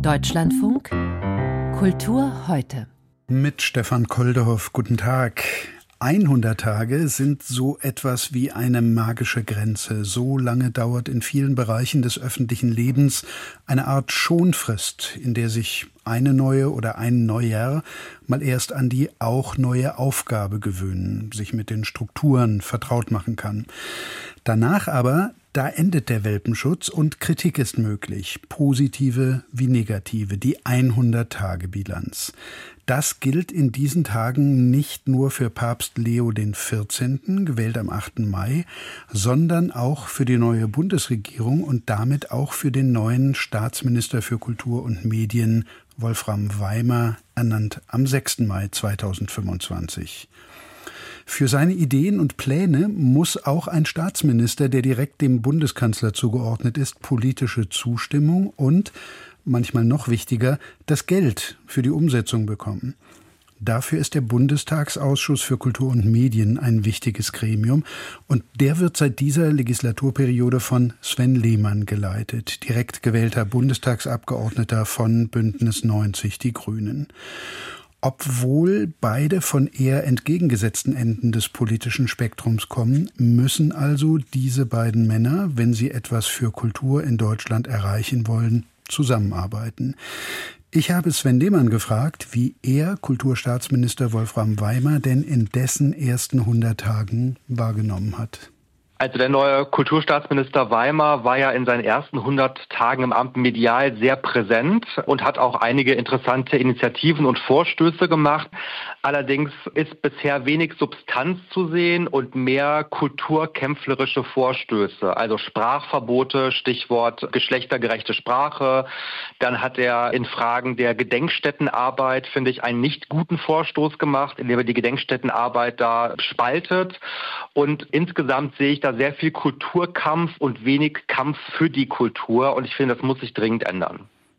Deutschlandfunk Kultur heute. Mit Stefan Koldehoff, guten Tag. 100 Tage sind so etwas wie eine magische Grenze. So lange dauert in vielen Bereichen des öffentlichen Lebens eine Art Schonfrist, in der sich eine neue oder ein Neuer mal erst an die auch neue Aufgabe gewöhnen, sich mit den Strukturen vertraut machen kann. Danach aber, da endet der Welpenschutz und Kritik ist möglich, positive wie negative, die 100-Tage-Bilanz. Das gilt in diesen Tagen nicht nur für Papst Leo XIV., gewählt am 8. Mai, sondern auch für die neue Bundesregierung und damit auch für den neuen Staatsminister für Kultur und Medien, Wolfram Weimer, ernannt am 6. Mai 2025. Für seine Ideen und Pläne muss auch ein Staatsminister, der direkt dem Bundeskanzler zugeordnet ist, politische Zustimmung und, manchmal noch wichtiger, das Geld für die Umsetzung bekommen. Dafür ist der Bundestagsausschuss für Kultur und Medien ein wichtiges Gremium und der wird seit dieser Legislaturperiode von Sven Lehmann geleitet, direkt gewählter Bundestagsabgeordneter von Bündnis 90 Die Grünen. Obwohl beide von eher entgegengesetzten Enden des politischen Spektrums kommen, müssen also diese beiden Männer, wenn sie etwas für Kultur in Deutschland erreichen wollen, zusammenarbeiten. Ich habe Sven Lehmann gefragt, wie er Kulturstaatsminister Wolfram Weimer denn in dessen ersten 100 Tagen wahrgenommen hat. Also der neue Kulturstaatsminister Weimer war ja in seinen ersten 100 Tagen im Amt medial sehr präsent und hat auch einige interessante Initiativen und Vorstöße gemacht. Allerdings ist bisher wenig Substanz zu sehen und mehr kulturkämpferische Vorstöße, also Sprachverbote, Stichwort geschlechtergerechte Sprache. Dann hat er in Fragen der Gedenkstättenarbeit, finde ich, einen nicht guten Vorstoß gemacht, indem er die Gedenkstättenarbeit da spaltet. Und insgesamt sehe ich da sehr viel Kulturkampf und wenig Kampf für die Kultur. Und ich finde, das muss sich dringend ändern.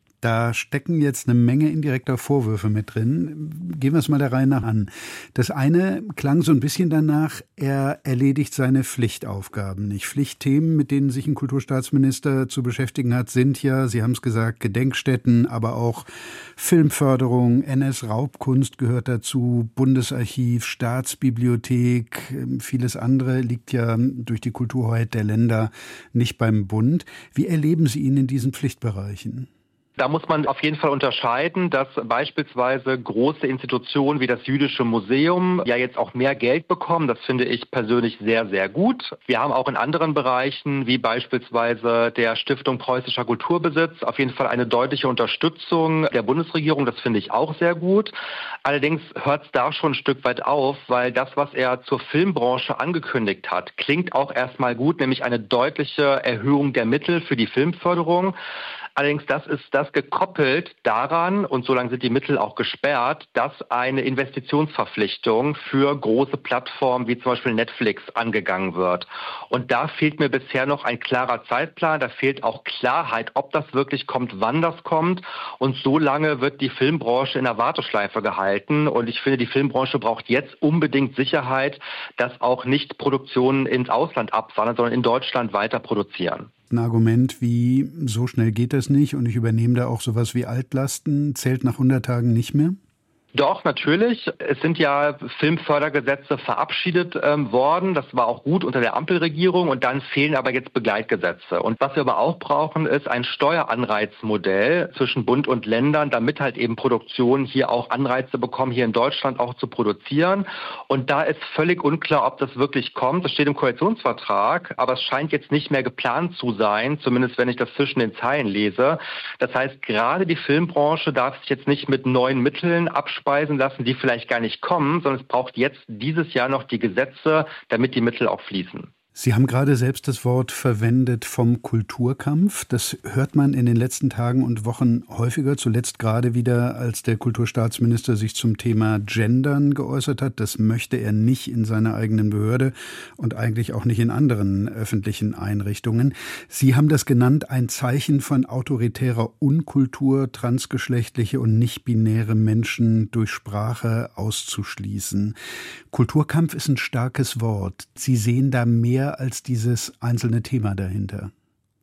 Da stecken jetzt eine Menge indirekter Vorwürfe mit drin. Gehen wir es mal der Reihe nach an. Das eine klang so ein bisschen danach, er erledigt seine Pflichtaufgaben nicht. Pflichtthemen, mit denen sich ein Kulturstaatsminister zu beschäftigen hat, sind ja, Sie haben es gesagt, Gedenkstätten, aber auch Filmförderung, NS-Raubkunst gehört dazu, Bundesarchiv, Staatsbibliothek, vieles andere liegt ja durch die Kulturhoheit der Länder nicht beim Bund. Wie erleben Sie ihn in diesen Pflichtbereichen? Da muss man auf jeden Fall unterscheiden, dass beispielsweise große Institutionen wie das Jüdische Museum ja jetzt auch mehr Geld bekommen. Das finde ich persönlich sehr, sehr gut. Wir haben auch in anderen Bereichen, wie beispielsweise der Stiftung Preußischer Kulturbesitz, auf jeden Fall eine deutliche Unterstützung der Bundesregierung. Das finde ich auch sehr gut. Allerdings hört es da schon ein Stück weit auf, weil das, was er zur Filmbranche angekündigt hat, klingt auch erstmal gut, nämlich eine deutliche Erhöhung der Mittel für die Filmförderung. Allerdings ist das gekoppelt daran, und solange sind die Mittel auch gesperrt, dass eine Investitionsverpflichtung für große Plattformen wie zum Beispiel Netflix angegangen wird. Und da fehlt mir bisher noch ein klarer Zeitplan, da fehlt auch Klarheit, ob das wirklich kommt, wann das kommt. Und so lange wird die Filmbranche in der Warteschleife gehalten. Und ich finde, die Filmbranche braucht jetzt unbedingt Sicherheit, dass auch nicht Produktionen ins Ausland abwandern, sondern in Deutschland weiter produzieren. Ein Argument wie, so schnell geht das nicht und ich übernehme da auch sowas wie Altlasten, zählt nach 100 Tagen nicht mehr? Doch, natürlich. Es sind ja Filmfördergesetze verabschiedet worden. Das war auch gut unter der Ampelregierung und dann fehlen aber jetzt Begleitgesetze. Und was wir aber auch brauchen, ist ein Steueranreizmodell zwischen Bund und Ländern, damit halt eben Produktionen hier auch Anreize bekommen, hier in Deutschland auch zu produzieren. Und da ist völlig unklar, ob das wirklich kommt. Das steht im Koalitionsvertrag, aber es scheint jetzt nicht mehr geplant zu sein, zumindest wenn ich das zwischen den Zeilen lese. Das heißt, gerade die Filmbranche darf sich jetzt nicht mit neuen Mitteln absprechen lassen, die vielleicht gar nicht kommen, sondern es braucht jetzt dieses Jahr noch die Gesetze, damit die Mittel auch fließen. Sie haben gerade selbst das Wort verwendet vom Kulturkampf. Das hört man in den letzten Tagen und Wochen häufiger, zuletzt gerade wieder, als der Kulturstaatsminister sich zum Thema Gendern geäußert hat. Das möchte er nicht in seiner eigenen Behörde und eigentlich auch nicht in anderen öffentlichen Einrichtungen. Sie haben das genannt, ein Zeichen von autoritärer Unkultur, transgeschlechtliche und nicht-binäre Menschen durch Sprache auszuschließen. Kulturkampf ist ein starkes Wort. Sie sehen da mehr als dieses einzelne Thema dahinter.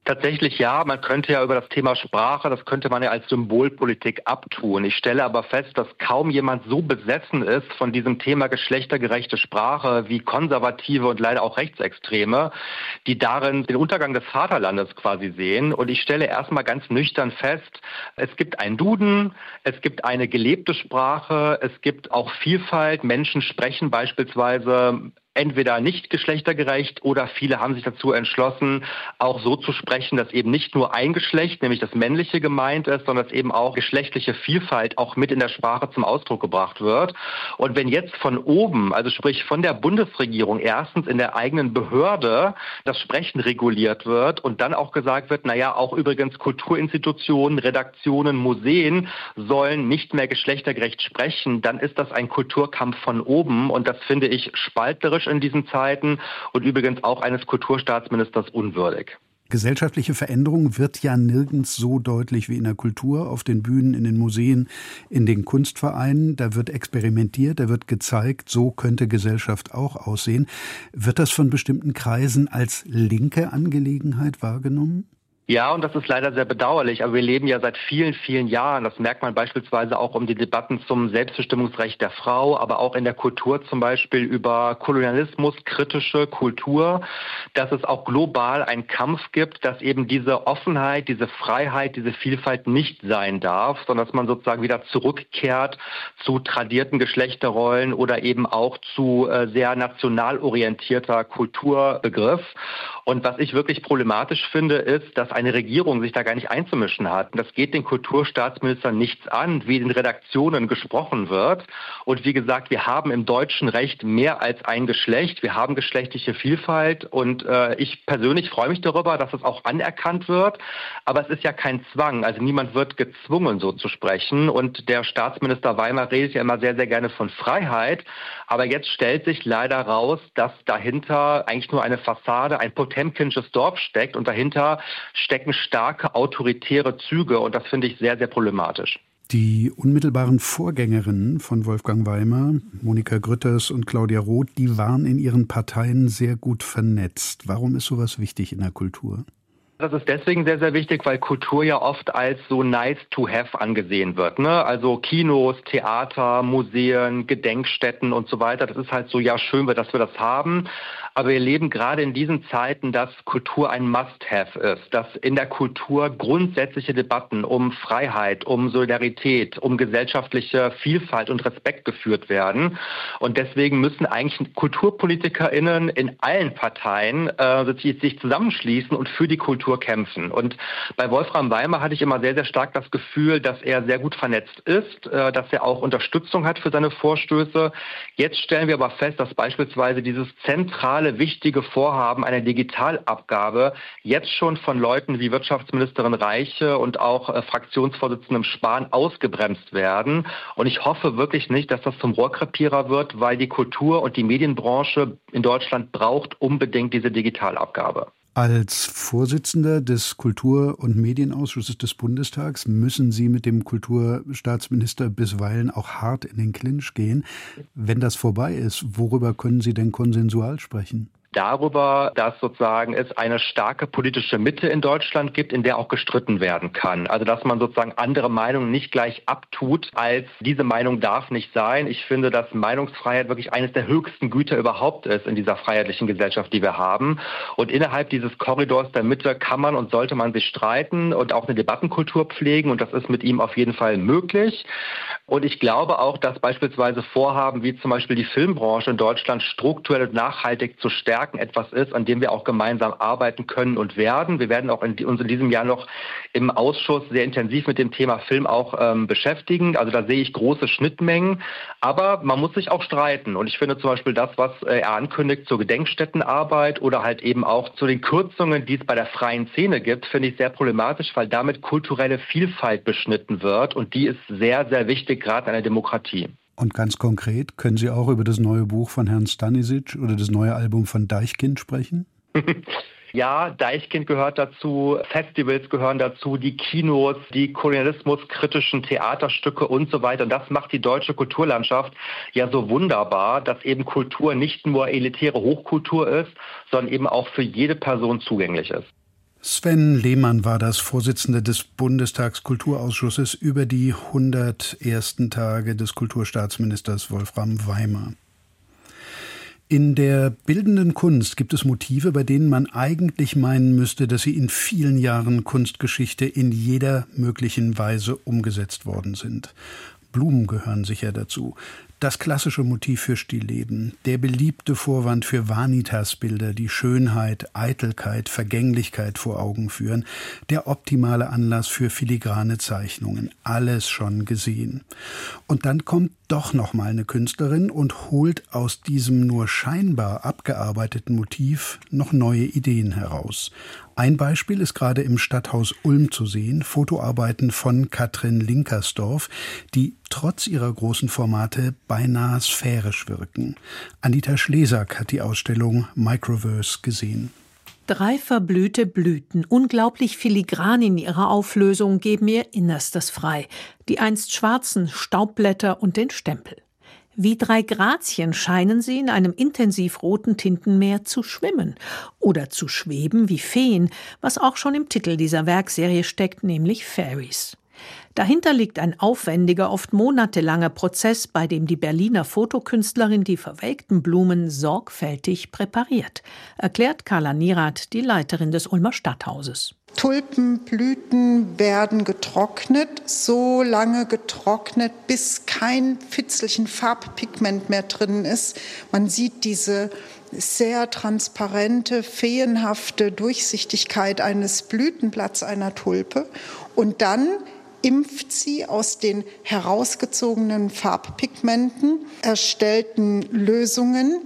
Tatsächlich ja, man könnte ja über das Thema Sprache, das könnte man ja als Symbolpolitik abtun. Ich stelle aber fest, dass kaum jemand so besessen ist von diesem Thema geschlechtergerechte Sprache wie Konservative und leider auch Rechtsextreme, die darin den Untergang des Vaterlandes quasi sehen. Und ich stelle erstmal ganz nüchtern fest, es gibt einen Duden, es gibt eine gelebte Sprache, es gibt auch Vielfalt. Menschen sprechen beispielsweise entweder nicht geschlechtergerecht oder viele haben sich dazu entschlossen, auch so zu sprechen, dass eben nicht nur ein Geschlecht, nämlich das Männliche gemeint ist, sondern dass eben auch geschlechtliche Vielfalt auch mit in der Sprache zum Ausdruck gebracht wird. Und wenn jetzt von oben, also sprich von der Bundesregierung, erstens in der eigenen Behörde das Sprechen reguliert wird und dann auch gesagt wird, naja, auch übrigens Kulturinstitutionen, Redaktionen, Museen sollen nicht mehr geschlechtergerecht sprechen, dann ist das ein Kulturkampf von oben und das finde ich spalterisch in diesen Zeiten und übrigens auch eines Kulturstaatsministers unwürdig. Gesellschaftliche Veränderung wird ja nirgends so deutlich wie in der Kultur, auf den Bühnen, in den Museen, in den Kunstvereinen. Da wird experimentiert, da wird gezeigt, so könnte Gesellschaft auch aussehen. Wird das von bestimmten Kreisen als linke Angelegenheit wahrgenommen? Ja, und das ist leider sehr bedauerlich, aber wir leben ja seit vielen, vielen Jahren, das merkt man beispielsweise auch um die Debatten zum Selbstbestimmungsrecht der Frau, aber auch in der Kultur zum Beispiel über Kolonialismus, kritische Kultur, dass es auch global einen Kampf gibt, dass eben diese Offenheit, diese Freiheit, diese Vielfalt nicht sein darf, sondern dass man sozusagen wieder zurückkehrt zu tradierten Geschlechterrollen oder eben auch zu sehr national orientierter Kulturbegriff. Und was ich wirklich problematisch finde, ist, dass eine Regierung sich da gar nicht einzumischen hat. Und das geht den Kulturstaatsministern nichts an, wie in Redaktionen gesprochen wird. Und wie gesagt, wir haben im deutschen Recht mehr als ein Geschlecht. Wir haben geschlechtliche Vielfalt. Und ich persönlich freue mich darüber, dass es auch anerkannt wird. Aber es ist ja kein Zwang. Also niemand wird gezwungen, so zu sprechen. Und der Staatsminister Weimar redet ja immer sehr, sehr gerne von Freiheit. Aber jetzt stellt sich leider raus, dass dahinter eigentlich nur eine Fassade, ein potemkinsches Dorf steckt. Und dahinter stecken starke autoritäre Züge und das finde ich sehr, sehr problematisch. Die unmittelbaren Vorgängerinnen von Wolfgang Weimar, Monika Grütters und Claudia Roth, die waren in ihren Parteien sehr gut vernetzt. Warum ist sowas wichtig in der Kultur? Das ist deswegen sehr, sehr wichtig, weil Kultur ja oft als so nice to have angesehen wird, ne? Also Kinos, Theater, Museen, Gedenkstätten und so weiter. Das ist halt so, ja, schön, dass wir das haben. Aber wir leben gerade in diesen Zeiten, dass Kultur ein Must-have ist, dass in der Kultur grundsätzliche Debatten um Freiheit, um Solidarität, um gesellschaftliche Vielfalt und Respekt geführt werden. Und deswegen müssen eigentlich KulturpolitikerInnen in allen Parteien sich zusammenschließen und für die Kultur kämpfen. Und bei Wolfram Weimar hatte ich immer sehr, sehr stark das Gefühl, dass er sehr gut vernetzt ist, dass er auch Unterstützung hat für seine Vorstöße. Jetzt stellen wir aber fest, dass beispielsweise dieses zentrale, wichtige Vorhaben einer Digitalabgabe jetzt schon von Leuten wie Wirtschaftsministerin Reiche und auch Fraktionsvorsitzendem Spahn ausgebremst werden. Und ich hoffe wirklich nicht, dass das zum Rohrkrepierer wird, weil die Kultur- und die Medienbranche in Deutschland braucht unbedingt diese Digitalabgabe. Als Vorsitzender des Kultur- und Medienausschusses des Bundestags müssen Sie mit dem Kulturstaatsminister bisweilen auch hart in den Clinch gehen. Wenn das vorbei ist, worüber können Sie denn konsensual sprechen? Darüber, dass sozusagen es eine starke politische Mitte in Deutschland gibt, in der auch gestritten werden kann. Also dass man sozusagen andere Meinungen nicht gleich abtut, als diese Meinung darf nicht sein. Ich finde, dass Meinungsfreiheit wirklich eines der höchsten Güter überhaupt ist in dieser freiheitlichen Gesellschaft, die wir haben. Und innerhalb dieses Korridors der Mitte kann man und sollte man sich streiten und auch eine Debattenkultur pflegen. Und das ist mit ihm auf jeden Fall möglich. Und ich glaube auch, dass beispielsweise Vorhaben wie zum Beispiel die Filmbranche in Deutschland strukturell und nachhaltig zu stärken etwas ist, an dem wir auch gemeinsam arbeiten können und werden. Wir werden auch uns in diesem Jahr noch im Ausschuss sehr intensiv mit dem Thema Film auch beschäftigen. Also da sehe ich große Schnittmengen. Aber man muss sich auch streiten. Und ich finde zum Beispiel das, was er ankündigt zur Gedenkstättenarbeit oder halt eben auch zu den Kürzungen, die es bei der freien Szene gibt, finde ich sehr problematisch, weil damit kulturelle Vielfalt beschnitten wird. Und die ist sehr, sehr wichtig, gerade in einer Demokratie. Und ganz konkret, können Sie auch über das neue Buch von Herrn Stanisic oder das neue Album von Deichkind sprechen? Ja, Deichkind gehört dazu, Festivals gehören dazu, die Kinos, die kolonialismuskritischen Theaterstücke und so weiter. Und das macht die deutsche Kulturlandschaft ja so wunderbar, dass eben Kultur nicht nur elitäre Hochkultur ist, sondern eben auch für jede Person zugänglich ist. Sven Lehmann war das, Vorsitzender des Bundestagskulturausschusses, über die 101. Tage des Kulturstaatsministers Wolfram Weimer. In der bildenden Kunst gibt es Motive, bei denen man eigentlich meinen müsste, dass sie in vielen Jahren Kunstgeschichte in jeder möglichen Weise umgesetzt worden sind. Blumen gehören sicher dazu. Das klassische Motiv für Stillleben, der beliebte Vorwand für Vanitas-Bilder, die Schönheit, Eitelkeit, Vergänglichkeit vor Augen führen, der optimale Anlass für filigrane Zeichnungen, alles schon gesehen. Und dann kommt doch noch mal eine Künstlerin und holt aus diesem nur scheinbar abgearbeiteten Motiv noch neue Ideen heraus. Ein Beispiel ist gerade im Stadthaus Ulm zu sehen, Fotoarbeiten von Katrin Linkersdorf, die trotz ihrer großen Formate beinahe sphärisch wirken. Anita Schlesak hat die Ausstellung Microverse gesehen. 3 verblühte Blüten, unglaublich filigran in ihrer Auflösung, geben ihr Innerstes frei. Die einst schwarzen Staubblätter und den Stempel. Wie 3 Grazien scheinen sie in einem intensiv roten Tintenmeer zu schwimmen oder zu schweben wie Feen, was auch schon im Titel dieser Werkserie steckt, nämlich Fairies. Dahinter liegt ein aufwendiger, oft monatelanger Prozess, bei dem die Berliner Fotokünstlerin die verwelkten Blumen sorgfältig präpariert, erklärt Carla Nierath, die Leiterin des Ulmer Stadthauses. Tulpenblüten werden getrocknet, so lange getrocknet, bis kein Fitzelchen Farbpigment mehr drin ist. Man sieht diese sehr transparente, feenhafte Durchsichtigkeit eines Blütenblatts einer Tulpe. Und dann impft sie aus den herausgezogenen Farbpigmenten, erstellten Lösungen,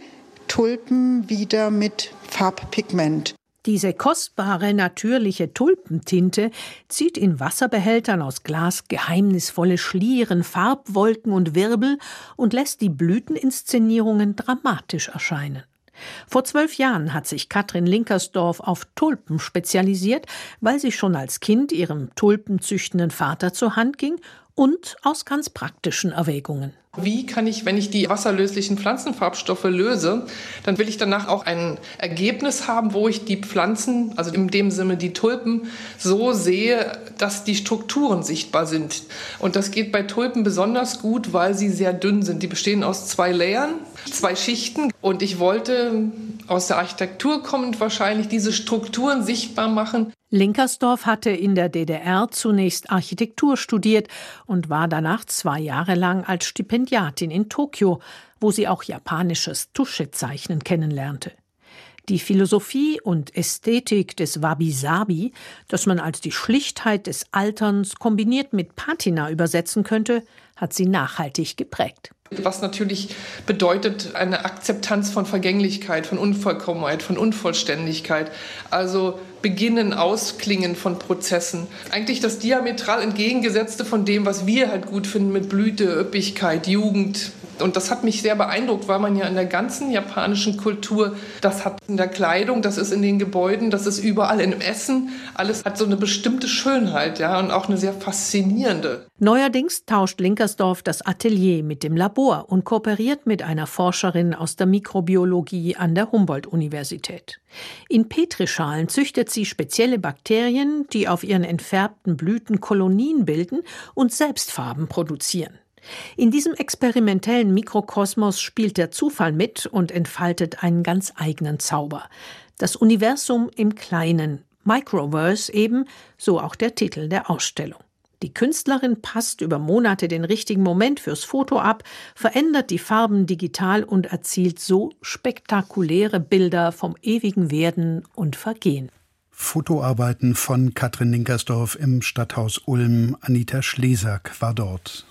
Tulpen wieder mit Farbpigment. Diese kostbare, natürliche Tulpentinte zieht in Wasserbehältern aus Glas geheimnisvolle Schlieren, Farbwolken und Wirbel und lässt die Blüteninszenierungen dramatisch erscheinen. Vor 12 Jahren hat sich Katrin Linkersdorf auf Tulpen spezialisiert, weil sie schon als Kind ihrem tulpenzüchtenden Vater zur Hand ging und aus ganz praktischen Erwägungen. Wie kann ich, wenn ich die wasserlöslichen Pflanzenfarbstoffe löse, dann will ich danach auch ein Ergebnis haben, wo ich die Pflanzen, also in dem Sinne die Tulpen, so sehe, dass die Strukturen sichtbar sind. Und das geht bei Tulpen besonders gut, weil sie sehr dünn sind. Die bestehen aus 2 Layern, 2 Schichten. Und ich wollte aus der Architektur kommend wahrscheinlich diese Strukturen sichtbar machen. Linkersdorf hatte in der DDR zunächst Architektur studiert und war danach 2 Jahre lang als Stipendiatin in Tokio, wo sie auch japanisches Tuschezeichnen kennenlernte. Die Philosophie und Ästhetik des Wabi-Sabi, das man als die Schlichtheit des Alterns kombiniert mit Patina übersetzen könnte, hat sie nachhaltig geprägt. Was natürlich bedeutet eine Akzeptanz von Vergänglichkeit, von Unvollkommenheit, von Unvollständigkeit. Also Beginnen, Ausklingen von Prozessen. Eigentlich das diametral entgegengesetzte von dem, was wir halt gut finden mit Blüte, Üppigkeit, Jugend. Und das hat mich sehr beeindruckt, weil man ja in der ganzen japanischen Kultur, das hat in der Kleidung, das ist in den Gebäuden, das ist überall im Essen, alles hat so eine bestimmte Schönheit, ja, und auch eine sehr faszinierende. Neuerdings tauscht Linkersdorf das Atelier mit dem Labor und kooperiert mit einer Forscherin aus der Mikrobiologie an der Humboldt-Universität. In Petrischalen züchtet sie spezielle Bakterien, die auf ihren entfärbten Blüten Kolonien bilden und selbst Farben produzieren. In diesem experimentellen Mikrokosmos spielt der Zufall mit und entfaltet einen ganz eigenen Zauber. Das Universum im Kleinen, Microverse eben, so auch der Titel der Ausstellung. Die Künstlerin passt über Monate den richtigen Moment fürs Foto ab, verändert die Farben digital und erzielt so spektakuläre Bilder vom ewigen Werden und Vergehen. Fotoarbeiten von Katrin Linkersdorf im Stadthaus Ulm. Anita Schlesak war dort.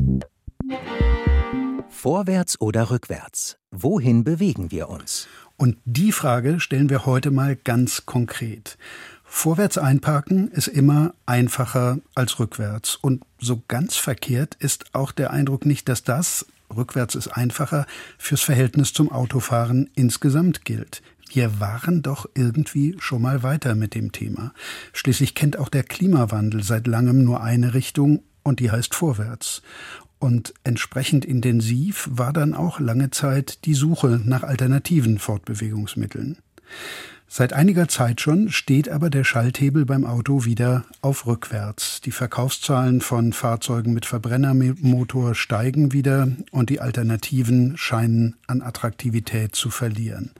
Vorwärts oder rückwärts? Wohin bewegen wir uns? Und die Frage stellen wir heute mal ganz konkret. Vorwärts einparken ist immer einfacher als rückwärts. Und so ganz verkehrt ist auch der Eindruck nicht, dass das, rückwärts ist einfacher, fürs Verhältnis zum Autofahren insgesamt gilt. Wir waren doch irgendwie schon mal weiter mit dem Thema. Schließlich kennt auch der Klimawandel seit langem nur eine Richtung und die heißt vorwärts. Und entsprechend intensiv war dann auch lange Zeit die Suche nach alternativen Fortbewegungsmitteln. Seit einiger Zeit schon steht aber der Schalthebel beim Auto wieder auf rückwärts. Die Verkaufszahlen von Fahrzeugen mit Verbrennermotor steigen wieder und die Alternativen scheinen an Attraktivität zu verlieren.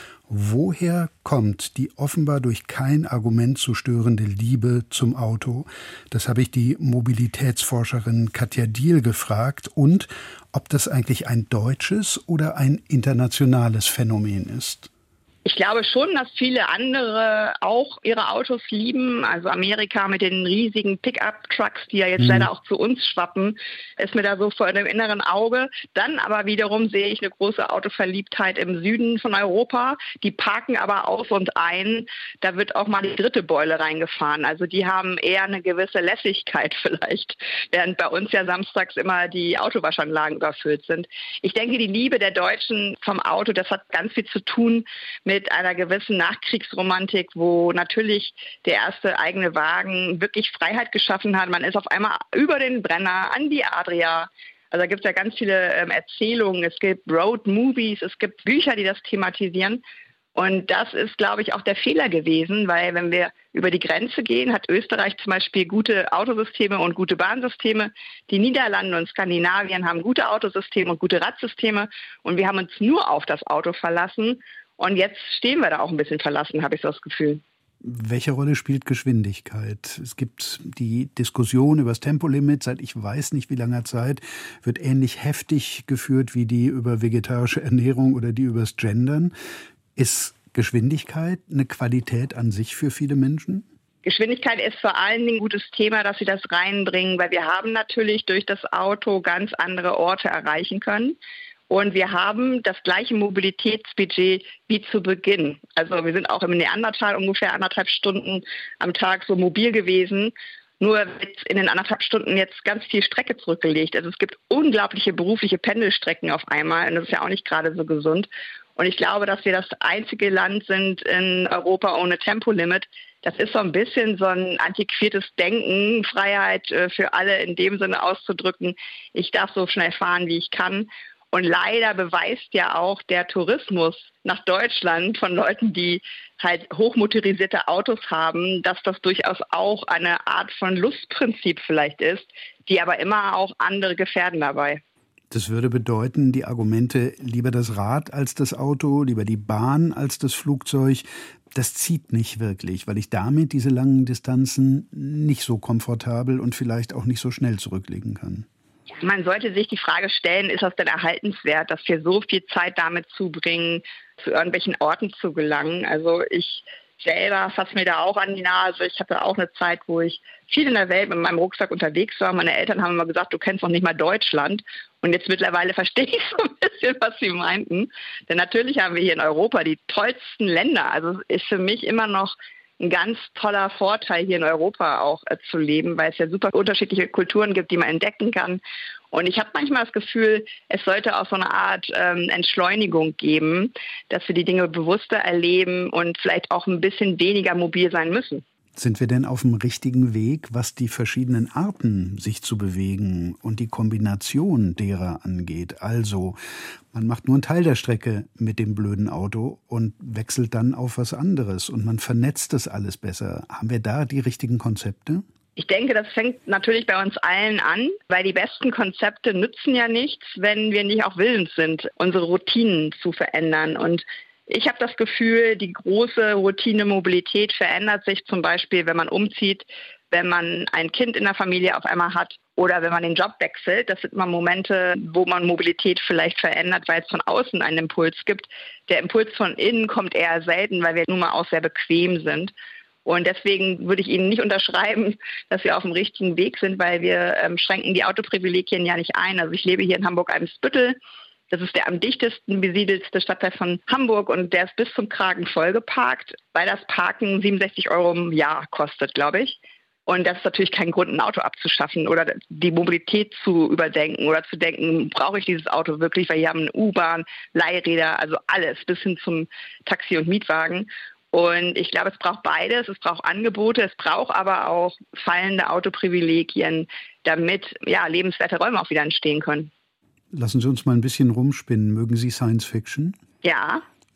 Woher kommt die offenbar durch kein Argument zu störende Liebe zum Auto? Das habe ich die Mobilitätsforscherin Katja Diehl gefragt und ob das eigentlich ein deutsches oder ein internationales Phänomen ist. Ich glaube schon, dass viele andere auch ihre Autos lieben. Also Amerika mit den riesigen Pickup-Trucks, die ja jetzt leider auch zu uns schwappen, ist mir da so vor dem inneren Auge. Dann aber wiederum sehe ich eine große Autoverliebtheit im Süden von Europa. Die parken aber aus und ein. Da wird auch mal die dritte Beule reingefahren. Also die haben eher eine gewisse Lässigkeit vielleicht, während bei uns ja samstags immer die Autowaschanlagen überfüllt sind. Ich denke, die Liebe der Deutschen vom Auto, das hat ganz viel zu tun mit einer gewissen Nachkriegsromantik, wo natürlich der erste eigene Wagen wirklich Freiheit geschaffen hat. Man ist auf einmal über den Brenner an die Adria. Also da gibt es ja ganz viele Erzählungen. Es gibt Road-Movies, es gibt Bücher, die das thematisieren. Und das ist, glaube ich, auch der Fehler gewesen, weil wenn wir über die Grenze gehen, hat Österreich zum Beispiel gute Autosysteme und gute Bahnsysteme. Die Niederlande und Skandinavien haben gute Autosysteme und gute Radsysteme. Und wir haben uns nur auf das Auto verlassen. Und jetzt stehen wir da auch ein bisschen verlassen, habe ich so das Gefühl. Welche Rolle spielt Geschwindigkeit? Es gibt die Diskussion über das Tempolimit seit ich weiß nicht wie langer Zeit, wird ähnlich heftig geführt wie die über vegetarische Ernährung oder die übers Gendern. Ist Geschwindigkeit eine Qualität an sich für viele Menschen? Geschwindigkeit ist vor allen Dingen ein gutes Thema, dass Sie das reinbringen, weil wir haben natürlich durch das Auto ganz andere Orte erreichen können. Und wir haben das gleiche Mobilitätsbudget wie zu Beginn. Also wir sind auch im Neandertal ungefähr 1,5 Stunden am Tag so mobil gewesen. Nur wird in den 1,5 Stunden jetzt ganz viel Strecke zurückgelegt. Also es gibt unglaubliche berufliche Pendelstrecken auf einmal. Und das ist ja auch nicht gerade so gesund. Und ich glaube, dass wir das einzige Land sind in Europa ohne Tempolimit. Das ist so ein bisschen so ein antiquiertes Denken, Freiheit für alle in dem Sinne auszudrücken. Ich darf so schnell fahren, wie ich kann. Und leider beweist ja auch der Tourismus nach Deutschland von Leuten, die halt hochmotorisierte Autos haben, dass das durchaus auch eine Art von Lustprinzip vielleicht ist, die aber immer auch andere gefährden dabei. Das würde bedeuten, die Argumente lieber das Rad als das Auto, lieber die Bahn als das Flugzeug, das zieht nicht wirklich, weil ich damit diese langen Distanzen nicht so komfortabel und vielleicht auch nicht so schnell zurücklegen kann. Man sollte sich die Frage stellen, ist das denn erhaltenswert, dass wir so viel Zeit damit zubringen, zu irgendwelchen Orten zu gelangen? Also ich selber fasse mir da auch an die Nase. Ich hatte auch eine Zeit, wo ich viel in der Welt mit meinem Rucksack unterwegs war. Meine Eltern haben immer gesagt, du kennst noch nicht mal Deutschland. Und jetzt mittlerweile verstehe ich so ein bisschen, was sie meinten. Denn natürlich haben wir hier in Europa die tollsten Länder. Also es ist für mich immer noch ein ganz toller Vorteil, hier in Europa auch zu leben, weil es ja super unterschiedliche Kulturen gibt, die man entdecken kann. Und ich habe manchmal das Gefühl, es sollte auch so eine Art Entschleunigung geben, dass wir die Dinge bewusster erleben und vielleicht auch ein bisschen weniger mobil sein müssen. Sind wir denn auf dem richtigen Weg, was die verschiedenen Arten, sich zu bewegen und die Kombination derer angeht? Also, man macht nur einen Teil der Strecke mit dem blöden Auto und wechselt dann auf was anderes und man vernetzt das alles besser. Haben wir da die richtigen Konzepte? Ich denke, das fängt natürlich bei uns allen an, weil die besten Konzepte nützen ja nichts, wenn wir nicht auch willens sind, unsere Routinen zu verändern. Und ich habe das Gefühl, die große Routine Mobilität verändert sich zum Beispiel, wenn man umzieht, wenn man ein Kind in der Familie auf einmal hat oder wenn man den Job wechselt. Das sind immer Momente, wo man Mobilität vielleicht verändert, weil es von außen einen Impuls gibt. Der Impuls von innen kommt eher selten, weil wir nun mal auch sehr bequem sind. Und deswegen würde ich Ihnen nicht unterschreiben, dass wir auf dem richtigen Weg sind, weil wir schränken die Autoprivilegien ja nicht ein. Also ich lebe hier in Hamburg-Eimsbüttel. Das ist der am dichtesten besiedelste Stadtteil von Hamburg und der ist bis zum Kragen vollgeparkt, weil das Parken 67 € im Jahr kostet, glaube ich. Und das ist natürlich kein Grund, ein Auto abzuschaffen oder die Mobilität zu überdenken oder zu denken, brauche ich dieses Auto wirklich, weil hier haben eine U-Bahn, Leihräder, also alles bis hin zum Taxi und Mietwagen. Und ich glaube, es braucht beides. Es braucht Angebote, es braucht aber auch fallende Autoprivilegien, damit lebenswerte Räume auch wieder entstehen können. Lassen Sie uns mal ein bisschen rumspinnen. Mögen Sie Science Fiction? Ja.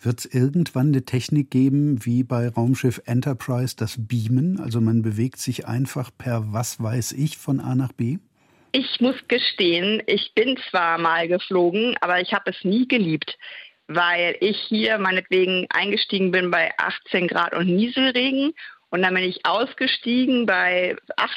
Wird es irgendwann eine Technik geben, wie bei Raumschiff Enterprise, das Beamen? Also man bewegt sich einfach per was weiß ich von A nach B? Ich muss gestehen, ich bin zwar mal geflogen, aber ich habe es nie geliebt, weil ich hier meinetwegen eingestiegen bin bei 18 Grad und Nieselregen und dann bin ich ausgestiegen bei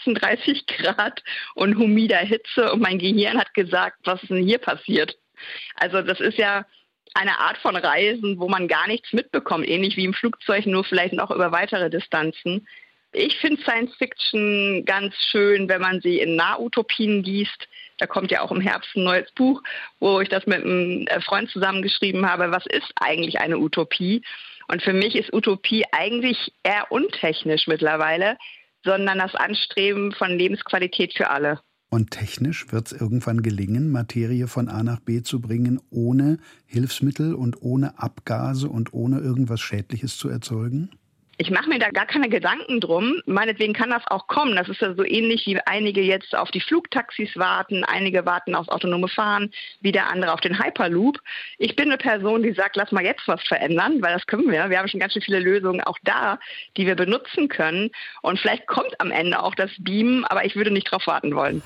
38 Grad und humider Hitze und mein Gehirn hat gesagt, was ist denn hier passiert? Also das ist ja eine Art von Reisen, wo man gar nichts mitbekommt, ähnlich wie im Flugzeug, nur vielleicht noch über weitere Distanzen. Ich finde Science Fiction ganz schön, wenn man sie in Nahutopien gießt. Da kommt ja auch im Herbst ein neues Buch, wo ich das mit einem Freund zusammengeschrieben habe. Was ist eigentlich eine Utopie? Und für mich ist Utopie eigentlich eher untechnisch mittlerweile, sondern das Anstreben von Lebensqualität für alle. Und technisch wird es irgendwann gelingen, Materie von A nach B zu bringen, ohne Hilfsmittel und ohne Abgase und ohne irgendwas Schädliches zu erzeugen? Ich mache mir da gar keine Gedanken drum. Meinetwegen kann das auch kommen. Das ist ja so ähnlich, wie einige jetzt auf die Flugtaxis warten. Einige warten aufs autonome Fahren, wieder andere auf den Hyperloop. Ich bin eine Person, die sagt, lass mal jetzt was verändern, weil das können wir. Wir haben schon ganz schön viele Lösungen auch da, die wir benutzen können. Und vielleicht kommt am Ende auch das Beamen, aber ich würde nicht drauf warten wollen.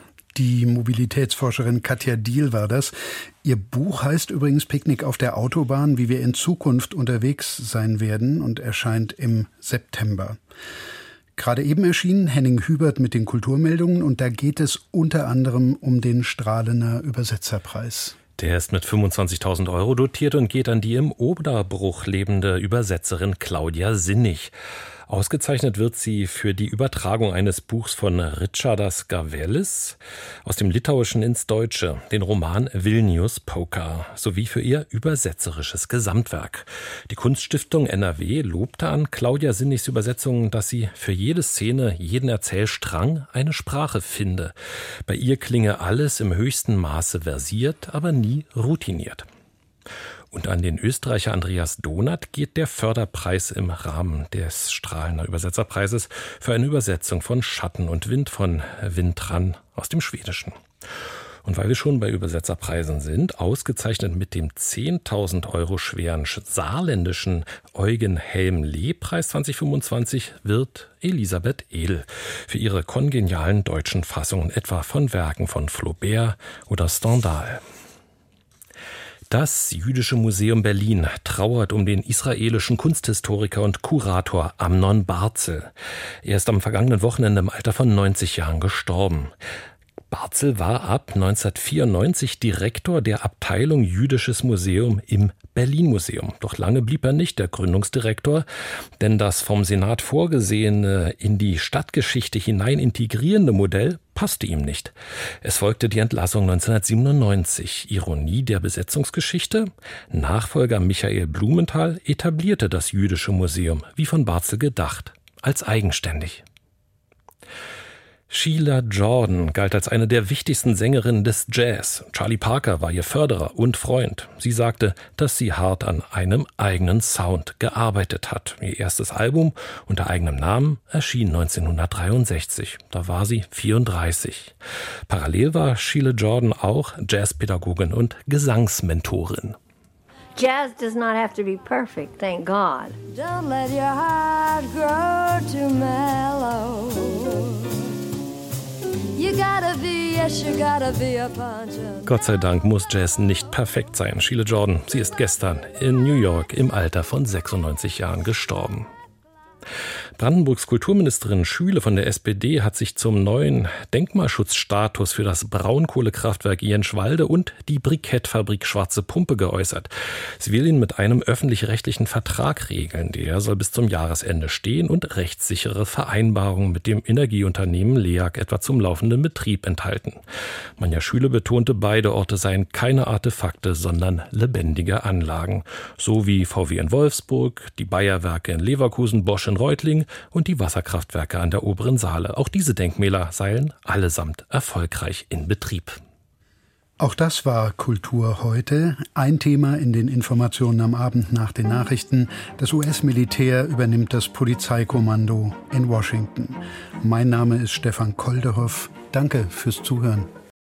Die Mobilitätsforscherin Katja Diehl war das. Ihr Buch heißt übrigens Picknick auf der Autobahn, wie wir in Zukunft unterwegs sein werden und erscheint im September. Gerade eben erschien Henning Hubert mit den Kulturmeldungen und da geht es unter anderem um den Strahlener Übersetzerpreis. Der ist mit 25.000 € dotiert und geht an die im Oderbruch lebende Übersetzerin Claudia Sinnig. Ausgezeichnet wird sie für die Übertragung eines Buchs von Ričardas Gavelis aus dem Litauischen ins Deutsche, den Roman Vilnius Poker, sowie für ihr übersetzerisches Gesamtwerk. Die Kunststiftung NRW lobte an Claudia Sinnigs Übersetzung, dass sie für jede Szene, jeden Erzählstrang eine Sprache finde. Bei ihr klinge alles im höchsten Maße versiert, aber nie routiniert. Und an den Österreicher Andreas Donath geht der Förderpreis im Rahmen des Strahlener Übersetzerpreises für eine Übersetzung von Schatten und Wind von Wintran aus dem Schwedischen. Und weil wir schon bei Übersetzerpreisen sind, ausgezeichnet mit dem 10.000 € schweren saarländischen Eugen Helm-Lee-Preis 2025 wird Elisabeth Edel für ihre kongenialen deutschen Fassungen etwa von Werken von Flaubert oder Stendhal. Das Jüdische Museum Berlin trauert um den israelischen Kunsthistoriker und Kurator Amnon Barzel. Er ist am vergangenen Wochenende im Alter von 90 Jahren gestorben. Barzel war ab 1994 Direktor der Abteilung Jüdisches Museum im Berlin-Museum. Doch lange blieb er nicht der Gründungsdirektor, denn das vom Senat vorgesehene, in die Stadtgeschichte hinein integrierende Modell passte ihm nicht. Es folgte die Entlassung 1997. Ironie der Besetzungsgeschichte? Nachfolger Michael Blumenthal etablierte das Jüdische Museum, wie von Barzel gedacht, als eigenständig. Sheila Jordan galt als eine der wichtigsten Sängerinnen des Jazz. Charlie Parker war ihr Förderer und Freund. Sie sagte, dass sie hart an einem eigenen Sound gearbeitet hat. Ihr erstes Album unter eigenem Namen erschien 1963. Da war sie 34. Parallel war Sheila Jordan auch Jazzpädagogin und Gesangsmentorin. Jazz does not have to be perfect, thank God. Don't let your heart grow too mellow. Gott sei Dank muss Jazz nicht perfekt sein. Sheila Jordan, sie ist gestern in New York im Alter von 96 Jahren gestorben. Brandenburgs Kulturministerin Schüle von der SPD hat sich zum neuen Denkmalschutzstatus für das Braunkohlekraftwerk Jenschwalde und die Brikettfabrik Schwarze Pumpe geäußert. Sie will ihn mit einem öffentlich-rechtlichen Vertrag regeln. Der soll bis zum Jahresende stehen und rechtssichere Vereinbarungen mit dem Energieunternehmen LEAG etwa zum laufenden Betrieb enthalten. Manja Schüle betonte, beide Orte seien keine Artefakte, sondern lebendige Anlagen. So wie VW in Wolfsburg, die Bayer-Werke in Leverkusen, Bosch in Reutlingen und die Wasserkraftwerke an der Oberen Saale. Auch diese Denkmäler seien allesamt erfolgreich in Betrieb. Auch das war Kultur heute. Ein Thema in den Informationen am Abend nach den Nachrichten. Das US-Militär übernimmt das Polizeikommando in Washington. Mein Name ist Stefan Koldehoff. Danke fürs Zuhören.